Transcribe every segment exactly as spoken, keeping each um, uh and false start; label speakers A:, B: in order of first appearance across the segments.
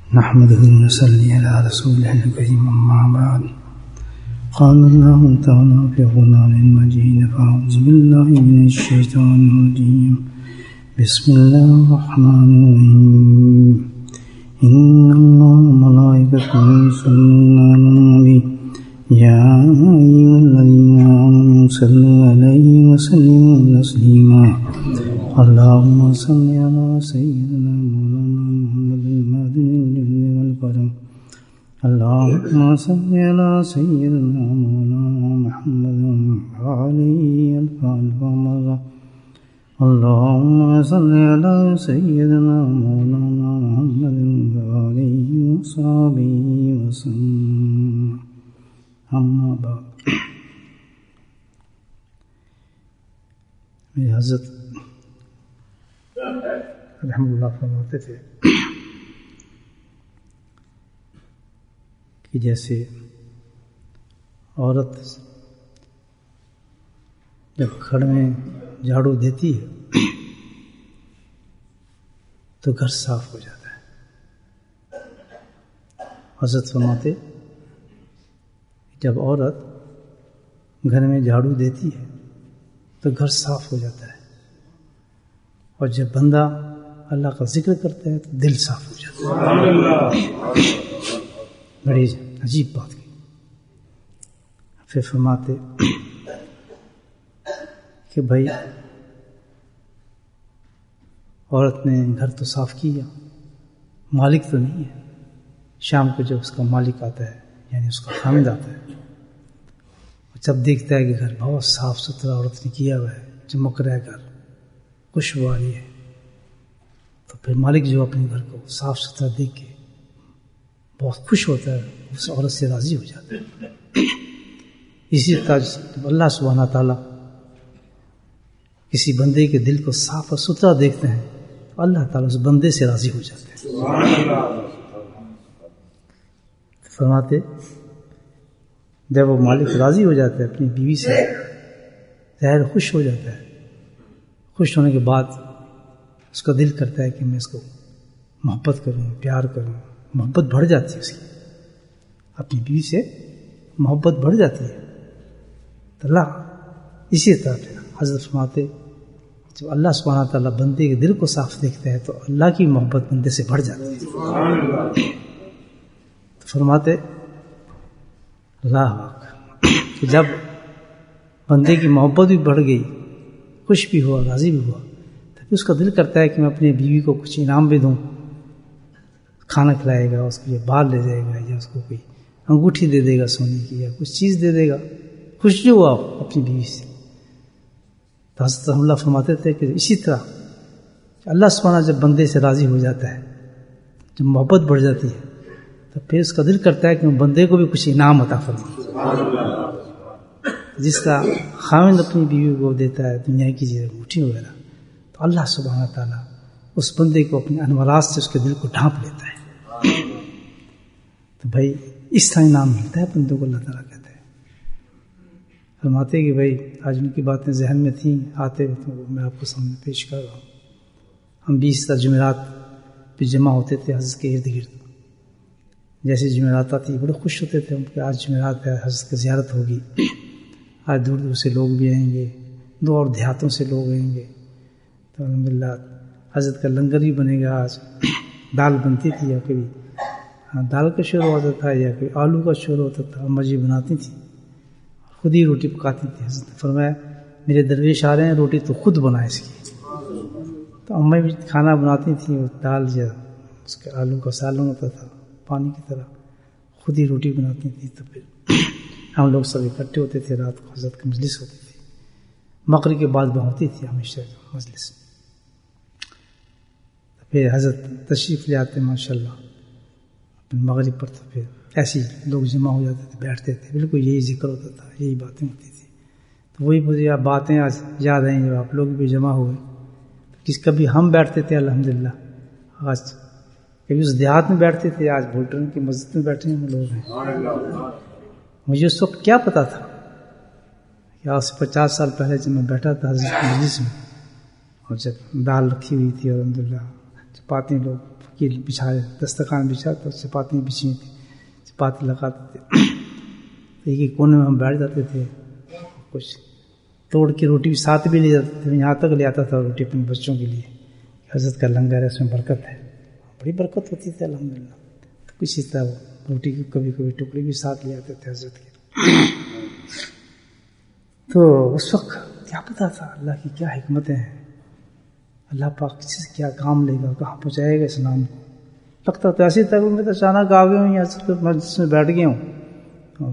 A: نحمده ونصلي على رسوله الكريم أما بعد قال الله تعالى في القرآن المجيد فأعوذ بالله من الشيطان الرجيم بسم الله الرحمن الرحيم إن الله وملائكته يصلون على النبي يا أيها الذين آمنوا صلوا عليه وسلموا تسليما اللهم صل على سيدنا مولانا محمد المهدي الجود والكرم اللهم صل على سيدنا مولانا محمد وعليه ألف ألف مرة اللهم صل على سيدنا مولانا محمد وعليه وصحبه وسلم اما بعد. میرے حضرت رحمۃ اللہ فرماتے تھے کہ جیسے عورت جب گھر میں جھاڑو دیتی ہے تو گھر صاف ہو جاتا ہے. حضرت فرماتے جب عورت گھر میں جھاڑو دیتی ہے تو گھر صاف ہو جاتا ہے اور جب بندہ اللہ کا ذکر کرتا ہے تو دل صاف ہو جاتا ہے. بڑی عجیب بات کی. پھر فرماتے کہ بھائی عورت نے گھر تو صاف کیا، مالک تو نہیں ہے. شام کو جب اس کا مالک آتا ہے یعنی اس کا خامد آتا ہے، جب دیکھتا ہے کہ گھر بہت صاف ستھرا عورت نے کیا ہوا ہے، چمک رہا ہے گھر، خوشبو آ رہی ہے، تو پھر مالک جو اپنے گھر کو صاف ستھرا دیکھ کے بہت خوش ہوتا ہے، اس عورت سے راضی ہو جاتا ہے. اسی طرح جب اللہ سبحانہ تعالیٰ کسی بندے کے دل کو صاف اور ستھرا دیکھتے ہیں تو اللہ تعالیٰ اس بندے سے راضی ہو جاتے ہیں. فرماتے جب وہ مالک راضی ہو جاتا ہے اپنی بیوی سے، ظاہر خوش ہو جاتا ہے. خوش ہونے کے بعد اس کا دل کرتا ہے کہ میں اس کو محبت کروں، پیار کروں. محبت بڑھ جاتی ہے اس کی، اپنی بیوی سے محبت بڑھ جاتی ہے. تو اللہ اسی طرح حضرت فرماتے جب اللہ سبحانہ تعالیٰ بندے کے دل کو صاف دیکھتا ہے تو اللہ کی محبت بندے سے بڑھ جاتی ہے. تو فرماتے اللہ کہ جب بندے کی محبت بھی بڑھ گئی، خوش بھی ہوا، راضی بھی ہوا، تو پھر اس کا دل کرتا ہے کہ میں اپنی بیوی کو کچھ انعام بھی دوں. کھانا کھلائے گا، اس کے لیے بال لے جائے گا، یا اس کو کوئی انگوٹھی دے دے گا سونے کی، یا کچھ چیز دے دے گا. خوش جو ہوا اپنی بیوی سے. تو حضرت رحمۃ اللہ فرماتے تھے کہ اسی طرح اللہ سبحانہ جب بندے سے راضی ہو جاتا ہے، جب محبت بڑھ جاتی ہے، تو پھر اس کا دل کرتا ہے کہ میں بندے کو بھی کچھ انعام عطا فرماؤں. جس کا خاوند اپنی بیوی کو دیتا ہے دنیا کی چیزیں، انگوٹھی وغیرہ، تو اللہ سبحانہ تعالیٰ اس بندے کو اپنے انوارات سے اس کے دل کو ڈھانپ لیتا ہے. تو بھائی اس طرح انعام ملتا ہے بندوں کو. اللہ تعالیٰ کہتے ہیں فرماتے کہ بھائی آج ان کی باتیں ذہن میں تھیں، آتے تو میں آپ کو سامنے پیش کر رہا ہوں. ہم بیس تا جمعرات پہ جمع ہوتے تھے حضرت کے ارد گرد. جیسے جمعرات آتی بڑے خوش ہوتے تھے ہم کہ آج جمعرات ہے، حضرت کی زیارت ہوگی. آج دور دور سے لوگ بھی آئیں گے، دو اور دیہاتوں سے لوگ آئیں گے. تو الحمدللہ حضرت کا لنگر بھی بنے گا. آج دال بنتی تھی، یا کبھی دال کا شوربہ ہوتا تھا، یا کبھی آلو کا شوربہ ہوتا تھا. اماں جی بناتی تھیں، خود ہی روٹی پکاتی تھی. حضرت نے فرمایا میرے درویش آ رہے ہیں، روٹی تو خود بنائے اس کی. تو اماں بھی کھانا بناتی تھیں، دال یا اس کے آلو کا سالن ہوتا تھا پانی کی طرح، خود ہی روٹی بناتی تھیں. تو پھر ہم لوگ سب اکٹھے ہوتے تھے، رات کو حضرت کی مجلس ہوتی تھی. مغرب کے بعد میں ہوتی تھی ہمیشہ مجلس. پھر حضرت تشریف لے آتے ماشاء اللہ مغرب پر. تو پھر ایسے لوگ جمع ہو جاتے تھے، بیٹھتے تھے، بالکل یہی ذکر ہوتا تھا، یہی باتیں ہوتی تھی. تو وہی مجھے آپ باتیں آج یاد آئیں جب آپ لوگ بھی جمع ہوئے. کس کبھی ہم بیٹھتے تھے الحمدللہ، آج کبھی اس دیہات میں بیٹھتے تھے، آج بھولٹن کی مسجد میں بیٹھے ہم لوگ ہیں. مجھے اس وقت کیا پتا تھا کہ آج سے پچاس سال پہلے جب میں بیٹھا تھا حضرت کی مجلس میں، اور جب دال رکھی ہوئی تھی الحمدللہ چپاتیں لوگ فقیر بچھائے دسترخوان بچھا تو چپاتیں بچھی تھیں چپاتی لگاتے تھے ایک ایک کونے میں ہم بیٹھ جاتے تھے کچھ توڑ کے روٹی بھی ساتھ بھی لے جاتے تھے یہاں تک لے آتا تھا روٹی اپنے بچوں کے لیے حضرت کا لنگر ہے اس میں برکت ہے بڑی برکت ہوتی تھی الحمدللہ تو کچھ اس طرح روٹی کی کبھی کبھی ٹکڑے بھی ساتھ لے آتے تھے حضرت کے تو اس وقت کیا پتا تھا اللہ کی کیا حکمتیں ہیں اللہ پاک کسی سے کیا کام لے گا کہاں پہنچائے گا اسلام کو لگتا تو ایسی تک میں تو اچانک آ گیا ہوں یا مجلس میں بیٹھ گیا ہوں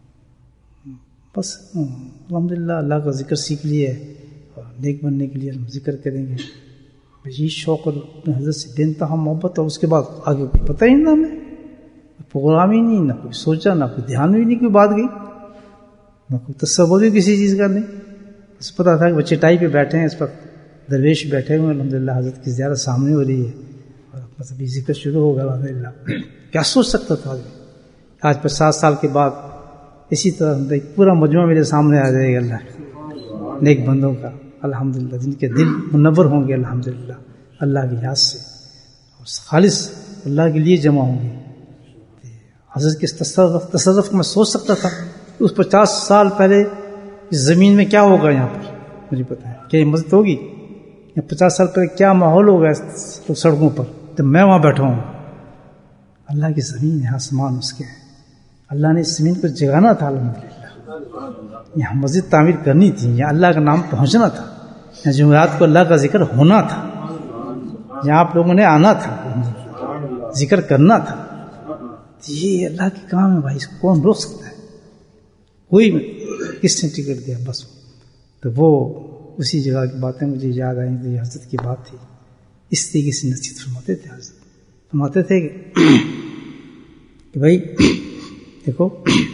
A: بس الحمدللہ اللہ کا ذکر سیکھ لیے اور نیک بننے کے لیے ہم ذکر کریں گے یہ شوق اور اپنے حضرت سے بے انتہا محبت اور اس کے بعد آگے کوئی پتہ ہی نہ ہمیں پروگرام ہی نہیں نہ کوئی سوچا نہ کوئی دھیان بھی نہیں کوئی بات گئی نہ کوئی تصور بھی کسی چیز کا نہیں بس پتہ تھا کہ بچے ٹائی پہ بیٹھے ہیں اس وقت درویش بیٹھے ہوئے الحمدللہ حضرت کی زیارت سامنے ہو رہی ہے اور مطلب یہ ذکر شروع ہوگا الحمدللہ کیا سوچ سکتا تھا آج پچاس سال کے بعد اسی طرح ایک پورا مجموعہ میرے سامنے آ جائے گا اللہ نیک بندوں کا الحمدللہ جن کے دل منور ہوں گے الحمدللہ اللہ کی یاد سے اور خالص اللہ کے لیے جمع ہوں گے حضرت کے تصرف تصرف کو میں سوچ سکتا تھا کہ اس پچاس سال پہلے اس زمین میں کیا ہوگا یہاں پر مجھے پتا ہے کیا یہ مسجد ہوگی یا پچاس سال پہلے کیا ماحول ہوگا سڑکوں پر تو میں وہاں بیٹھا ہوں اللہ کی زمین ہے آسمان اس کے ہیں اللہ نے اس زمین کو جگانا تھا الحمدللہ یہاں مسجد تعمیر کرنی تھی یہاں اللہ کا نام پہنچنا تھا یہاں جمعرات کو اللہ کا ذکر ہونا تھا یہاں آپ لوگوں نے آنا تھا ذکر کرنا تھا یہ اللہ کے کام ہے بھائی اس کو کون روک سکتا ہے کوئی کس نے ٹکٹ دیا بس تو وہ اسی جگہ کی باتیں مجھے یاد آئیں تو یہ حضرت کی بات تھی اس طریقے سے نصیحت فرماتے تھے حضرت فرماتے تھے کہ, کہ بھائی دیکھو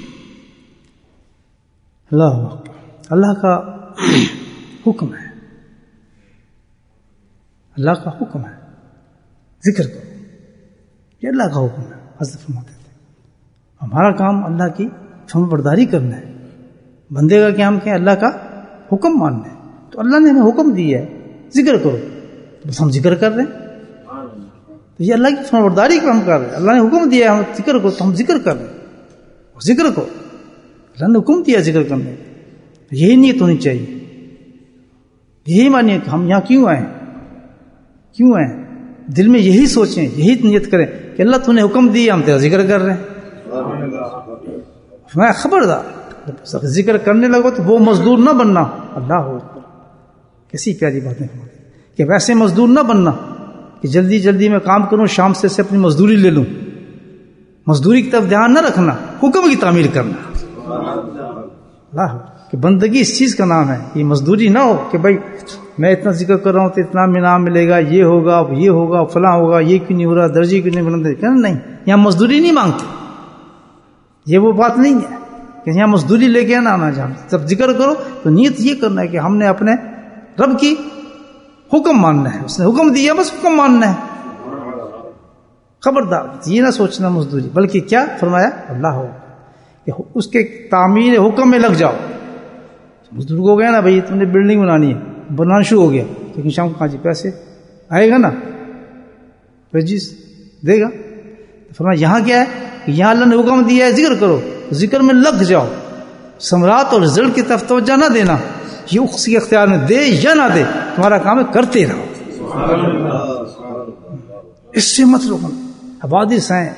A: اللہ اللہ کا حکم ہے اللہ کا حکم ہے ذکر کرو یہ اللہ کا حکم ہے حضرت فرماتے تھے ہمارا کام اللہ کی فرمان برداری کرنا ہے بندے کا کام کیا ہے اللہ کا حکم ماننا ہے تو اللہ نے ہمیں حکم دیا ہے ذکر کرو بس ہم ذکر کر رہے ہیں تو یہ اللہ کی فرمان برداری کا ہم کر رہے ہیں اللہ نے حکم دیا ہے ہم ذکر کرو تو ہم ذکر کر رہے ہیں ذکر کرو اللہ نے حکم دیا ذکر کرنے یہی نیت ہونی چاہیے یہی مانیے کہ ہم یہاں کیوں آئے کیوں آئے دل میں یہی سوچیں یہی نیت کریں کہ اللہ تو نے حکم دیا ہم تیرا ذکر کر رہے ہیں میں خبردار ذکر کرنے لگو تو وہ مزدور نہ بننا اللہ ہو کیسی پیاری باتیں کہ ویسے مزدور نہ بننا کہ جلدی جلدی میں کام کروں شام سے سے اپنی مزدوری لے لوں مزدوری کی طرف دھیان نہ رکھنا حکم کی تعمیر کرنا اللہ کہ بندگی اس چیز کا نام ہے یہ مزدوری نہ ہو کہ بھائی میں اتنا ذکر کر رہا ہوں تو اتنا انعام ملے گا یہ ہوگا یہ ہوگا فلاں ہوگا یہ کیوں نہیں ہو رہا درجی کیوں نہیں بلند کہنا نہیں یہاں مزدوری نہیں مانگتے یہ وہ بات نہیں ہے کہ یہاں مزدوری لے کے نہ آنا جہاں جب ذکر کرو تو نیت یہ کرنا ہے کہ ہم نے اپنے رب کی حکم ماننا ہے اس نے حکم دیا بس حکم ماننا ہے خبردار یہ نہ سوچنا مزدوری بلکہ کیا فرمایا اللہ ہو کہ اس کے تعمیر حکم میں لگ جاؤ مزدور کو گیا نا بھائی تم نے بلڈنگ بنانی ہے بنانا شروع ہو گیا لیکن شام کو جی پیسے آئے گا نا پیجز دے گا فرمایا یہاں کیا ہے کہ یہاں اللہ نے حکم دیا ہے ذکر کرو ذکر میں لگ جاؤ ثمرات اور رزلٹ کی طرف توجہ نہ دینا یہ اس کے اختیار میں دے یا نہ دے تمہارا کام ہے کرتے رہو اس سے مت روکنا حوادث آئیں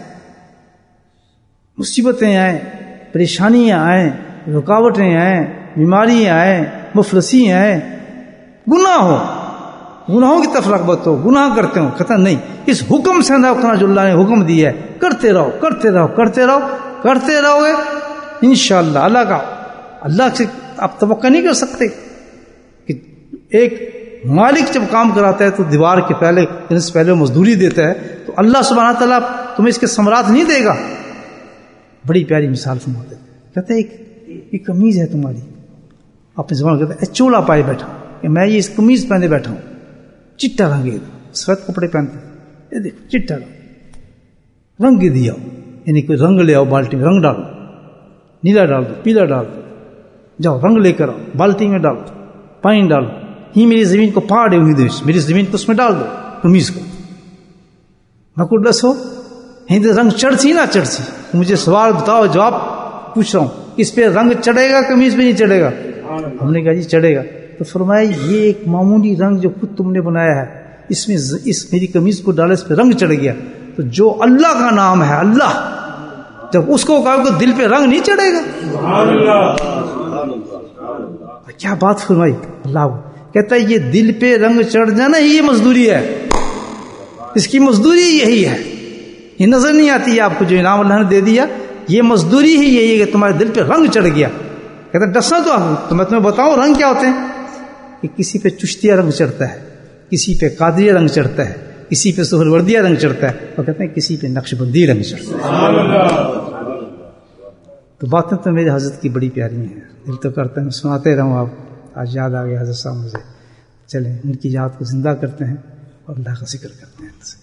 A: مصیبتیں آئیں پریشانیاں آئیں رکاوٹیں آئیں بیماریاں آئیں مفلسی آئیں گناہ ہو گناہوں کی طرف رغبت ہو گناہ کرتے ہو کہتا نہیں اس حکم سے روکنا جو اللہ نے حکم دیا ہے کرتے رہو کرتے رہو کرتے رہو کرتے رہو گے انشاءاللہ اللہ کا اللہ سے آپ توقع نہیں کر سکتے کہ ایک مالک جب کام کراتا ہے تو دیوار کے پہلے دن سے پہلے مزدوری دیتا ہے تو اللہ سبحانہ تعالیٰ تمہیں اس کے ثمرات نہیں دے گا بڑی پیاری مثال فرماتے ہیں کہتے ہیں ایک ایک قمیض ہے تمہاری اپنے زبان کہتے ہیں چولا پائے بیٹھا کہ میں یہ اس قمیض پہنے بیٹھا ہوں چٹا رنگ سفید کپڑے پہنتے ہیں یہ دیکھو چٹا رنگ رنگ دیا ہو یعنی کوئی رنگ لے آؤ بالٹی میں رنگ ڈالو نیلا ڈال دو پیلا ڈال دو جاؤ رنگ لے کر آؤ بالٹی میں ڈالو پانی ڈالو ہی میری زمین کو پھاڑ ہے انہیں دیش میری زمین کو اس میں ڈال دو قمیض کو مکڑ ڈسو ہند رنگ چڑھ سی نہ چڑھ سی. مجھے سوال بتاؤ, جواب پوچھ رہا ہوں, اس پہ رنگ چڑھے گا قمیض پہ نہیں چڑھے گا؟ ہم نے کہا جی چڑھے گا. تو فرمایا یہ ایک معمولی رنگ جو خود تم نے بنایا ہے, اس میں اس میری قمیض کو ڈالا, اس پہ رنگ چڑھ گیا. تو جو اللہ کا نام ہے اللہ, جب اس کو کہا کہ دل پہ رنگ نہیں چڑھے گا. کیا بات فرمائی اللہ کو. کہتا ہے یہ دل پہ رنگ چڑھ جانا یہ مزدوری ہے, اس کی مزدوری یہی ہے. یہ نظر نہیں آتی ہے آپ کو جو انعام اللہ نے دے دیا, یہ مزدوری ہی یہی ہے کہ تمہارے دل پہ رنگ چڑھ گیا. کہتا ہے ڈسنا تو آپ تو میں تمہیں بتاؤں رنگ کیا ہوتے ہیں. کہ کسی پہ چشتیہ رنگ چڑھتا ہے, کسی پہ قادریہ رنگ چڑھتا ہے, کسی پہ سہروردیہ رنگ چڑھتا ہے, اور کہتے ہیں کسی پہ نقش بندی رنگ چڑھتا ہے. تو باتیں تو میرے حضرت کی بڑی پیاری ہیں, دل تو کرتے ہیں سناتے رہوں. آپ آج یاد آ گیا حضرت صاحب مجھے, چلیں ان کی یاد کو زندہ کرتے ہیں اور اللہ کا ذکر کرتے ہیں.